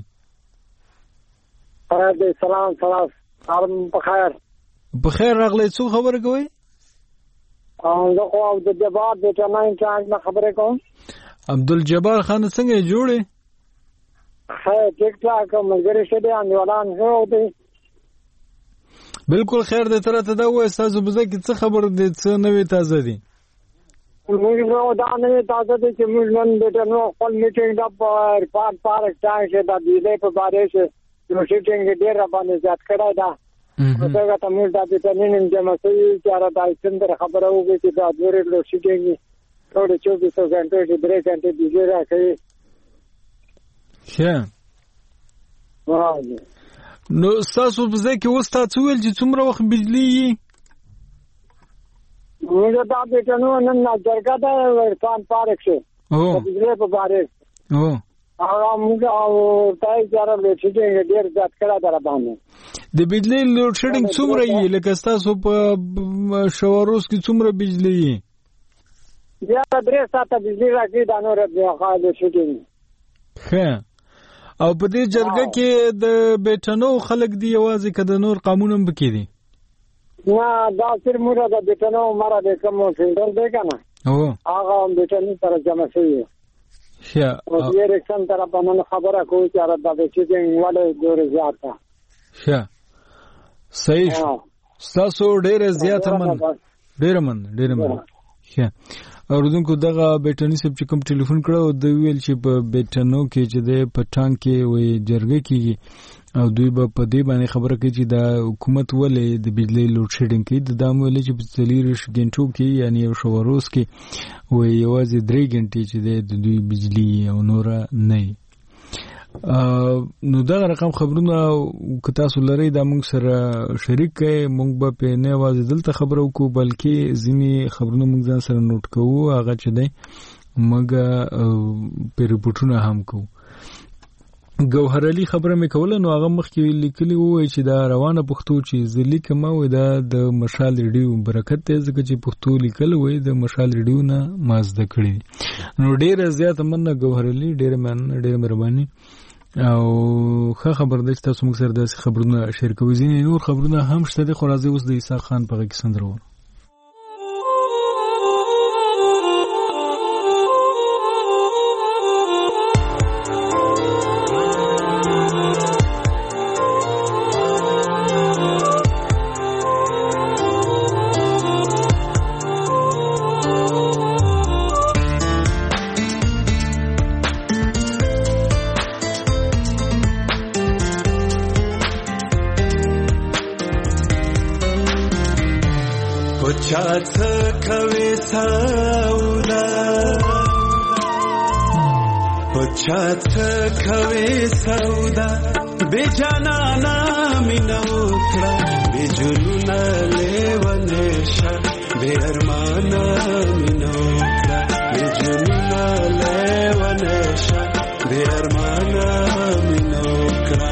سلام سلام سلام په خیر په خیر راغلی څو خبره کوي او زه خو د جبار د چمن چانج نه خبره کوم عبدالجبار خان څنګه جوړه خیر ټیک ټاک مګر شه دي انولان هو دي بالکل خیر دې تر ته دا وای تاسو بزه کې څه خبر دې څه نوې تازه دي موږ نو دا نوې تازه دي چې موږ نن د نو خپل میټینګ د پارک پارک ځای شه د دې په باره شه نو میټینګ ډیر باندې زیات کړه دا دا ته موږ د وټامین جمع کوي چې را د څنګه خبره وږي چې دا ډېر لو شيږي ټول چوبیس غنټې چې درې غنټې بجلی راکوي. ښه نو ستاسو په ځای کې اوس تاسو ویل چې څومره وخت بجلی یي؟ موږ دا بټنو نن جرګه ده ورکان پارک شو او بجلی په باره او هغه موږ او تای جره له چې ډېر ځات کړه در باندې د بجلی لوډ شیډینګ څومره یي لکه تاسو په شواروس کې څومره بجلی یي؟ بیا درې ساعته بجلی راځي دا نور د خاله شیډینګ. ښه او په دې جرګه کې د بیٹنو خلک دی یوازې کده نور قانون به کې دي؟ نه دا سر موږ د بیٹنو مره د کوم فیلډر دی کنه او هغه بیٹنو سره جمع شوی. ښه او یې رکشن تر په نن خبره کوي چې را د شیډینګ ولې ډېر زیاته. ښه صحیح تاسو ډېر زیاته من ډېر من ډېر من. ښه اوردونکو دغه بیٹنی سب چې کوم ټلیفون کړو د ویل چې په بیٹنو کې چې د پټان کې وې جرګه کیږي او دوی به په دې باندې خبره کوي چې د حکومت ولې د بجلی لوډ شیډینګ کوي. د دام ولې چې په څلور غنټو کې یعنی یو شواروس کې وې یوازې درې غنټې چې د دوی بجلی او نور نه. نو دا رقم خبرونه که تاسو لرئ دا موږ سره شریک کړئ. موږ به په نه یوازې دلته خبرو وکړو بلکې ځینې خبرونه موږ ځان سره نوٹ کوو هغه چې دی موږ په ریپورټونه هم کوو. ګوهر علي خبره مې کوله نو هغه مخکې لیکلي وو چې دا روانه پښتو چې زه لیکم او دا د مشال ریډیو برکت دی ځکه چې پښتو لیکل وي د مشال ریډیو نه ما زده کړي. نو ډېره زیاته مننه ګوهر علي ډېره مننه ډېره مهرباني او ښه خبر ده چې تاسو موږ سره داسې خبرونه شیر کوئ. ځینې نور خبرونه هم شته دي خو راځئ اوس د عیسی خان په غږ کې سندره پچات کوي سودا پچات کوي سودا بے جانا مینو کړه بے جنون لیونشا بے ارمان مینو کړه بے جنون لیونشا بے ارمان مینو کړه.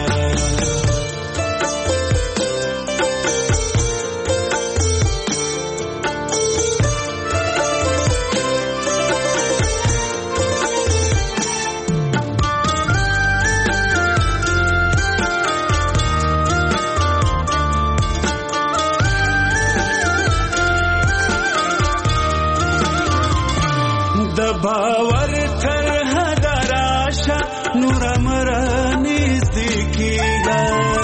باور تر هدراشا نور مرانی زکیگا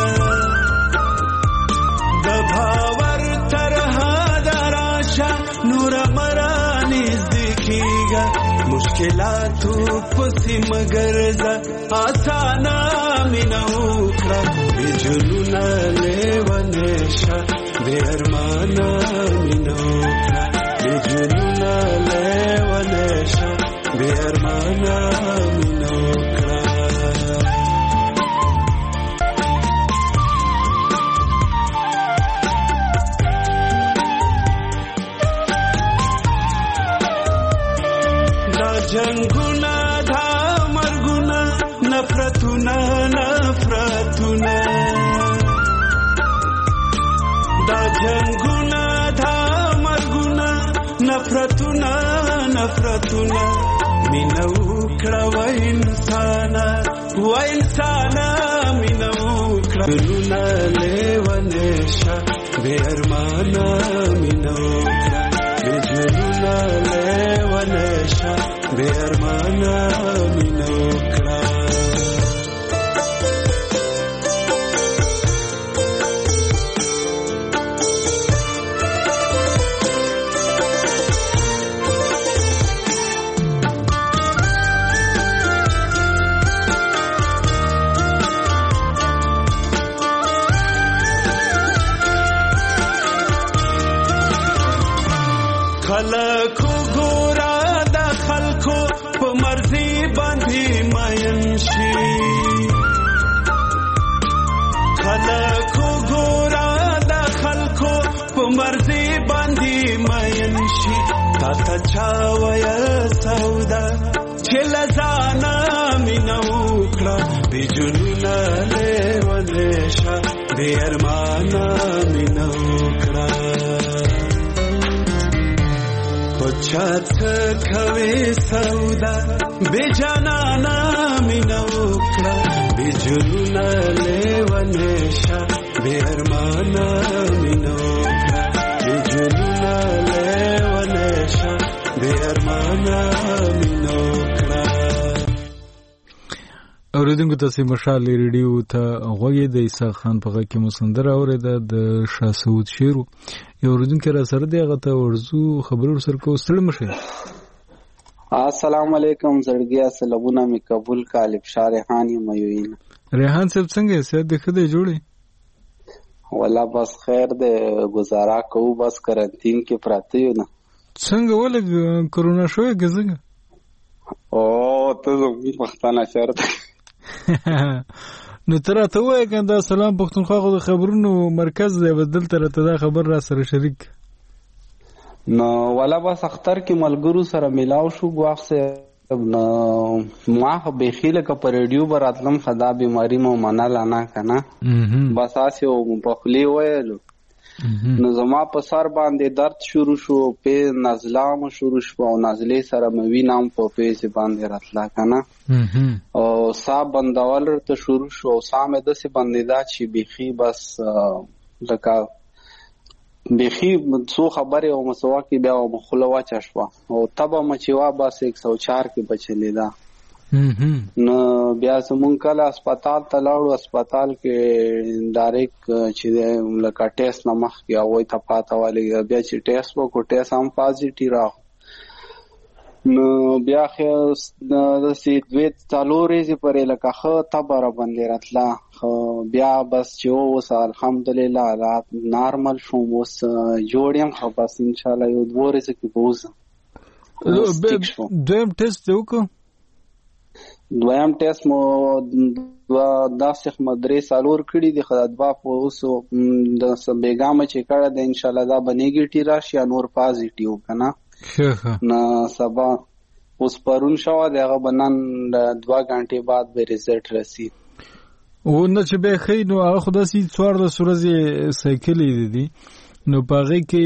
د باور تر هدراشا نور مرانی زکیگا مشکلاتو پسی مگر ز آسانا مینو کړه بے جنون لیونشا بے ارمانا مینو کړه بے جنون لیونشا بے ارمانا مینو کړه. دا جنگونا دا مرگونا نفرتونا نفرتونا دا جنگونا دا مرگونا نفرتونا نفرتونا مینو کړه و انسانا و انسانا مینو کړه لونه لیونشا بے ارمانا مینو کړه بے جنونه لیونشا بے ارمانا مینو کړه. خلکو ګورا د خلکو په مرزي باندې ماین شي خلکو ګورا د خلکو په مرزي باندې ماین شي تا ته چا ویل سودا چې لزانا مینه وکړه بې جنونه لیونې شه بې ارمانه مینه وکړه په چا څه کوې سودا بې جانانه مینه وکړه بې جنونه لیونې شه بې ارمانه مینه وکړه بې جنونه لیونې شه بې ارمانه مینه وکړه. اوریدونکو تاسو مشال ریډیو ته غوږی د عیسی خان په غږ کې مسندره اوریده د شاه سعود شیرو یو اوریدونکو را سره دی هغه ته ورزو خبرو سره کو ستړي مشه. السلام علیکم زړګیا سلامونه می قبول کالب شاه ریحان یم یوین. ریحان صاحب څنګه سید د خدای جوړي؟ والله بس خیر ده گزارا کو بس کرنټین کې پراته یو نه. څنګه ولګ کرونا شوې غزګه؟ او ته زموږ پښتانه شرط نو تر ته وای کنده سلام پښتونخوا د خبرونو مرکز دی بدل تر ته دا خبر را سره شریک. نو والا بس اختر کې ملګرو سره ملاو شو غواخ سه نو ما به خیله ک پر ریډیو براتلم خدا بیماری مو منال انا کنه بس اسه په خلی وایلو نو زما په سر باندې درد شروع شو په نزله مو شروع شو او نزله سره مې وینم په پیسې باندې راتلا کنه او صاحب بندول ته شروع شو او سامه د سي باندې دا چې بيخي بس لکه بيخي څو خبره او مسوا کې بیا مخلو واچ شو او تبه مچوا بس ایک سو چار کې بچلې دا نو بیا زمون کله هسپتال ته لاړو هسپتال کې ډایرک چې لکه ټیسټ نمخ کې او ته پاته والی بیا چې ټیسټ وکړو ټیسټ هم پازیټیو راغ نو بیا خو د سي دوی څلورې پرې لکه خو تبر باندې راتلا خو بیا بس چې اوس الحمدلله رات نارمل شو اوس جوړیم خو بس ان شاء الله یو دوه ورځې کې بوزم. دویم ټیسټ وکړو دویم ټیسټ مو دوا داسې مدرې سالور کړی دی خدای دوا په اوس د بیګامه چې کړه د ان شاء الله دا بنیګیټی راشي نور پازیټیو کنه نه سبا اوس پرون شو دغه بنن دوا غنټه بعد به ریزلټ راسي او نه چې به خې نو هغه خدای سي څوار د سورزي سایکلې دي نو پاره کې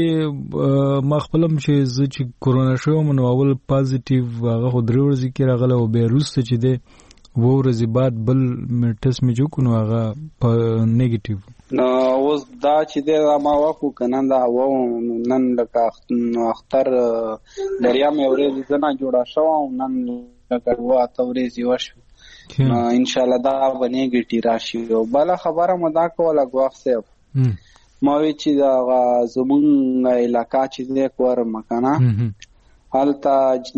ما خپلم چې زه چې کورونا شوم نو اول پازیټیو هغه خو درې ورځې کې راغله او به روسته چې ده و ورځې بعد بل ټیسټ مې جو کو نو هغه نیگیټیو نو اوس دا چې ده ما واکو کنه دا و نن لکه اختر دریا مې ورې ځنه جوړه شو نن لکه وا تورې وشو ان شاء الله دا بنېږي راشي او بل خبره مدا کوله غواخ صاحب ما وی چې دا زمون علاقہ چې د کور مکانه حالتا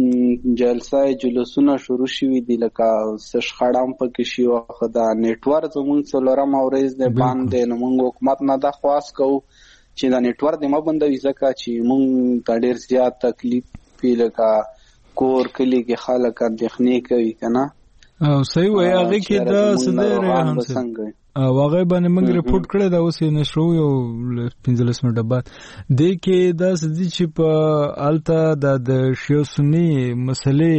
جلسه جلوسونه شروع شوي دي لکه سشخړم پکې شي او دا نیټورک زمون څلورم اورز د باندې نو موږ حکومت نه د خواص کو چې دا نیټورک د ما بندوي ځکه چې موږ ته ډیر زیات تکلیف پیلکا کور کلی کې خلک اندېښنې کوي کنه او صحیح وای هغه کې دا سده ریحان څنګه او هغه باندې موږ ریپورت کړی دا اوس یې نشو یو پنځلس منټه بعد د کې دا سدي چې په التا د شیو سنی مسلې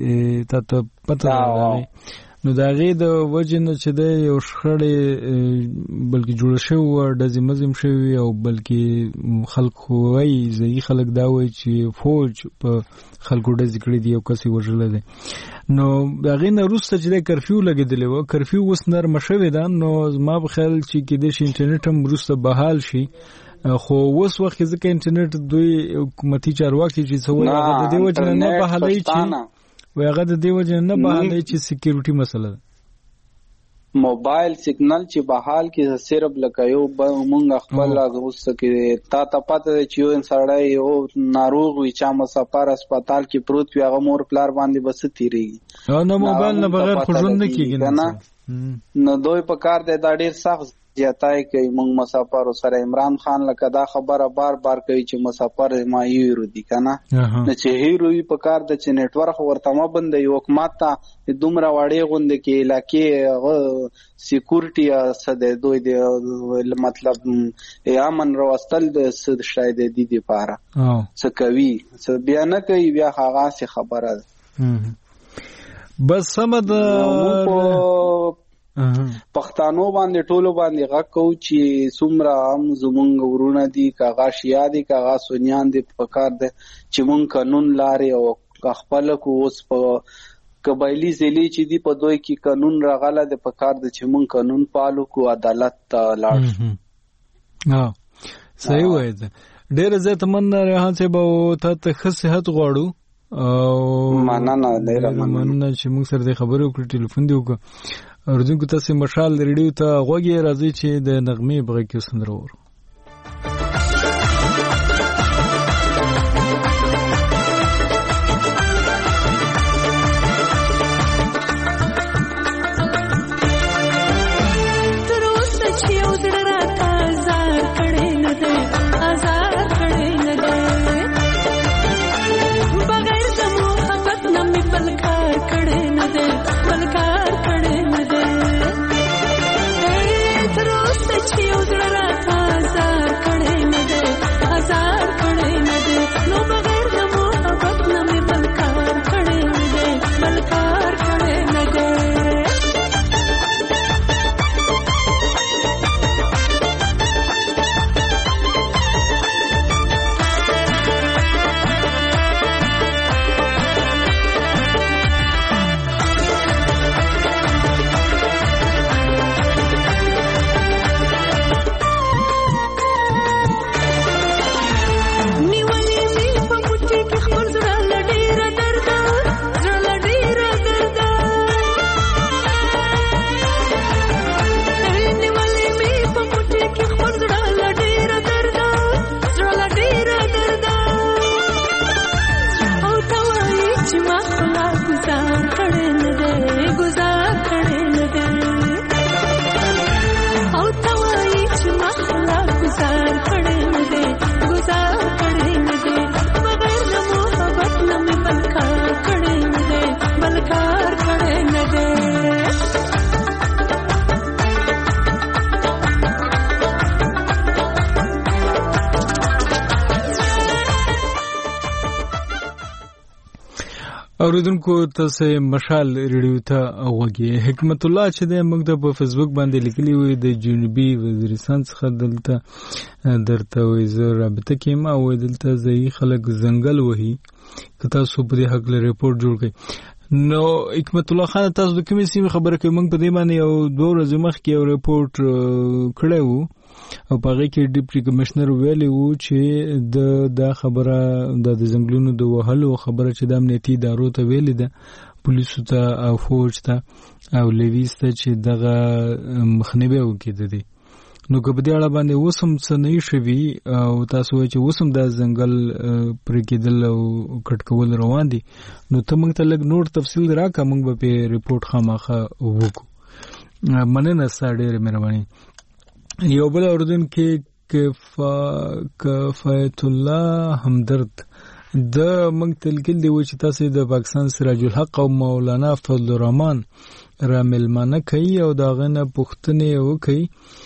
ته پته راغلی نو دا غي د وجنه چې د یو شخړې بلکې جوړ شو د زمزم شوی او بلکې خلک وای زئی خلک دا وای چې فوج په خلکو د ذکر دی او کسي وژل دي نو هغه نه روسته چې د کرفیو لګیدلی و کرفیو وس نرم شوی دا نو ما په خیال چې کې د انټرنیټ هم روسته بحال شي خو اوس وخت ځکه انټرنیټ دوی حکومتي چارواکي چې څو هغه د دې وجه نه بحالای چې وغه د دې وجه نه بحالای چې سکیورټي مسله ده موبایل سیګنل چې بحال کې صرف لکه یو مونږ خپل غوسه کې تا ته پته چې یو انسان یو ناروغ وي چې مسافر هسپتال کې پروت وي هغه مور پلار باندې بس تیریږي او نو موبایل نه بغیر خوژن نه کیږي نه نو دوی په کار دی دا ډیر سخت زیاتای کوي موږ مسافر سره عمران خان لکه دا خبره بار بار کوي چې مسافر ما هیرو دي کنه نه چې هیرو په کار د چې نیټ ورک ورته ما بند یو حکومت ته دومره وړې غونډه کې علاقې سکیورټي سده دوی د مطلب امن راوستل د سد شاید دي دي لپاره څه کوي څه بیا نه کوي بیا هغه څه خبره ده بس سمد پښتانو باندې ټولو باندې غږ کوو چې څومره هم زمونږ ورونه دي کاغه شیا دي کاغه سونیان دي په کار دي چې مونږ قانون لارې او خپل کو اوس په قبایلی ضلع چې دي په دوی کې قانون راغله د په کار دي چې مونږ قانون پالو کو عدالت لاړ ها صحیح وایي ډېر زه تمنا ریحان صاحب او ته ښه صحت غواړو او مننه ډېر مننه چې موږ سره د خبرو کړو ټلیفون دی وکړو اردوونکو تاسو مشال ریډیو ته غوږی راځي چې د نغمې بغه کې سندره ورو اوریدونکو تاسو مشال ریډیو ته غوږی حکمت الله چې د موږ د په فیسبوک باندې لیکلی وي د جنوبي وزیرستان څخه دلته درته وي زه رابطه کې ما وې دلته ځای خلک زنګل وهي که تاسو په دې حق له ریپورت جوړ کړئ نو حکمت الله خان تاسو د کومې سیمې خبره کوي موږ په دې باندې یو دوه ورځې مخکې یو ریپورت کړی وو او په هغه کې ډیپټي کمشنر ویلی وو چې د دا خبره د زنګلونو د وهلو خبره چې د امنیتي ادارو ته ویلې ده پولیسو ته او فوج ته او لیویس ته چې دغه مخنیوی وکړي دي نو که په دې اړه باندې اوس هم څه نه شوي او تاسو وایئ چې اوس هم دا ځنګل پرې کېدل او کټ کول روان دي نو ته موږ ته لږ نور تفصیل راکړه موږ به پرې ریپورټ خامخا وکړو مننه ستا ډېرې مهرباني یو بل اردن کې کفایت الله همدرد د موږ تلګل دی چې تاسو د پاکستان سراج الحق او مولانا فضل الرحمن را ملمانه کوي او دا غنه پښتنې وکي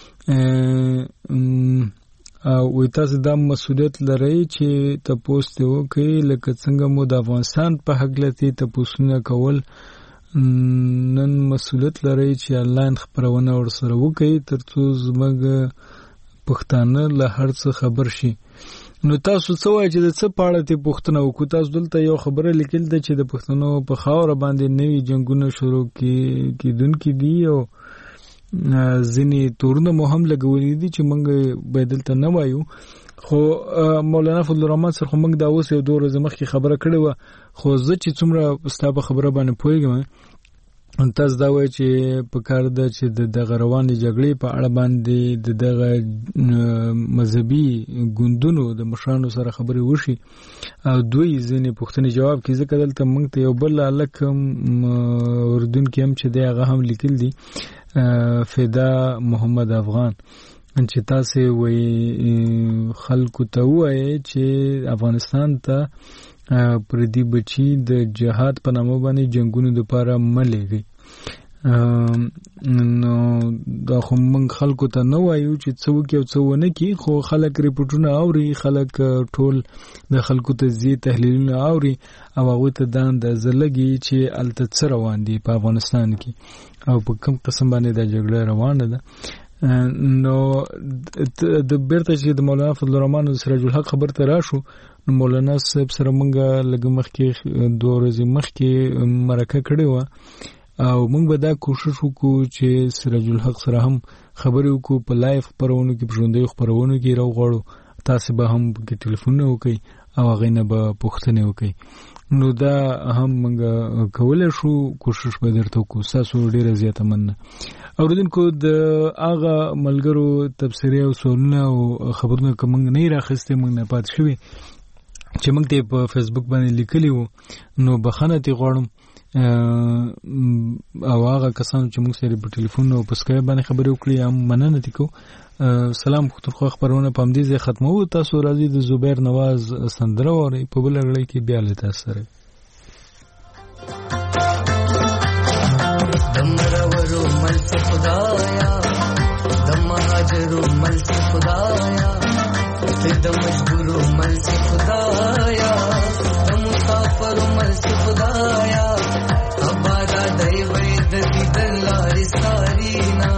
او وې تاسو د مسؤلیت لرئ چې تاسو ته وکي لکه څنګه مو د افغانستان په حق لته تاسو کول نن مسؤلیت لري چې آنلاین خبرونه ورسره وکړي ترڅو زموږ پښتانه له هر څه خبر شي نو تاسو څه وایئ چې د څه په اړه ته پوښتنه وکړو تاسو دلته یو خبره لیکل ده چې د پښتنو په خاوره باندې نوي جنگونه شروع کیدونکي دي او ځینې تورونه مو هم لګولي دي چې موږ باید دلته نه وایو خو مولانا فضل الرحمن سره موږ دا اوس یو دوه ورځې مخکې خبره کړې وه خو زه چې څومره ستا په خبره باندې پوهېږم تاسو دا وایي چې په کار ده چې د دغه روانې جګړې په اړه باندې د دغه مذهبي ګوندونو د مشرانو سره خبرې وشي او دوی ځینې پوښتنې جواب کړي. ځکه دلته موږ ته یو بل هلک هم اردونکي هم چې دی هغه هم لیکل دي فدا محمد افغان چې تاسې وایي خلکو ته ووایي چې افغانستان ته پردي بچي د جهاد په نامه باندې جنگونو دپاره مه لېږئ. نو دا خو موږ خلکو ته نه وایو چې څه وکړي او څه ونه کړي، خو خلک ریپورټونه اوري، خلک ټول د خلکو تجزیې تحلیلونه اوري او هغوی ته دا اندازه لګي چې هلته څه روان دي په افغانستان کې او په کوم قسم باندې دا جګړه روانه ده. نو د بیرته چې د مولانا فضل الرحمن او سراج الحق خبر ته راشو، نو مولانا صاحب سره موږ لږ مخکې دوه ورځې مخکې مرکه کړې وه او موږ به دا کوشش وکړو چې سراج الحق سره هم خبرې وکړو په لایف خپرونو کې، په ژوندیو خپرونو کې راوغواړو، تاسې به هم پکې ټلیفونونه وکړئ او هغې نه به پوښتنې وکړئ. نو دا هم موږ کولی شو، کوشش به درته وکړو. ستاسو ډېره زیاته مننه. اوریدونکو د هغه ملګرو تبصرې او سوالونه او خبرونه که موږ نه یې راخیستې، موږ نه پاتې شوي چې موږ ته یې په فیسبوک باندې لیکلي وو، نو بخښنه ترې غواړم. او هغه کسانو چې موږ سره په ټلیفون او په سکایپ باندې خبرې وکړي هم مننه ترې کوو. سلام پښتونخوا خپرونه په همدې ځای ختموو. تاسو راځئ د زبیر نواز سندره واورئ، په بله غړۍ کې بیا له تاسو سره د مرورو مل سے خدایا، د مهاجرو مل سے خدایا، د مجبورو مل سے خدایا، د مسافرو مل سے خدایا، ابادا دای وې د دې دلارې سارینا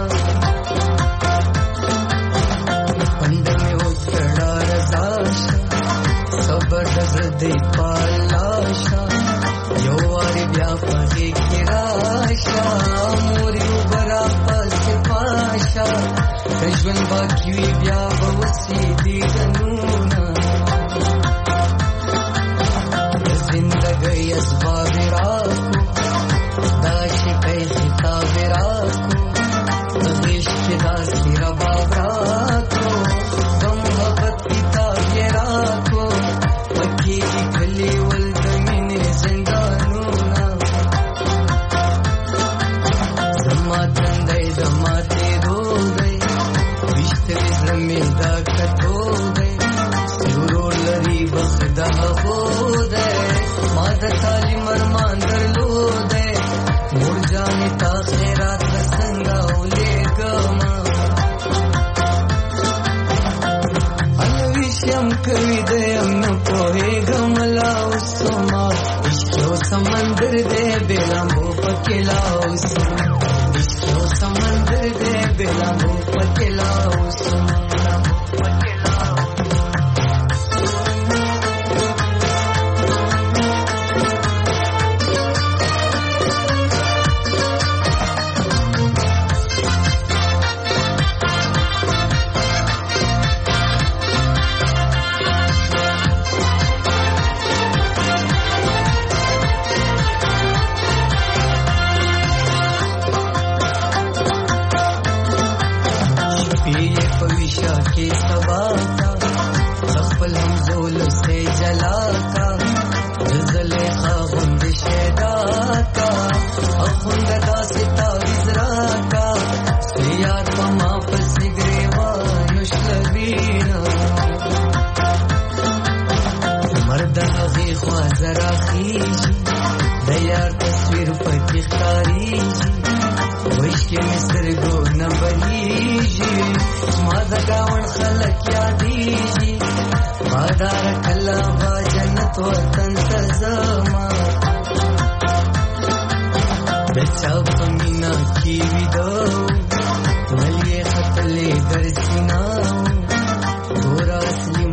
پند مې وکړه رضاش صبر دې پالاشا یو واری بیا پدې کې راشا موري وبرا پس پاشا ژوند باقي بیا وسی دي جنونا زندګي اسباب راکو داشي په خطاب راکو دغیش کې داسې رباب راکو د محبت کتاب یې راکو پکې کلی ول د مینې زندانونه زما تندی د ماتې دودی ویشتې زلمې دا کتو دی سیورو لري بخت د هغو دی ما د تعلیم ارمان درلودی مور جانې تا خیرات څنګه ولیږمه الویشم کوي دی ام نه پوهېږم لا اوسما عشق یو سمندر دی بې لامبو پکې لا اوسما عشق یو سمندر دی بې لامبو پکې لا اوسما के सबा का खपल हम जोल से जला का जले खाबुंद शेदा का अखुंद का सिता विजरा का सियार पमा पस ग्रेवा युशलबीना मर्द हगी ख्वाजरा खीजी दयार तस्वीर पति खारीजी وش کې مستر ګو نه بهيږي ما د گاون خلک یادېږي ما دار کله با جنت وطن ته زما د چا په مینا کې ویدو ولې خطلې درسینا ګور اصلي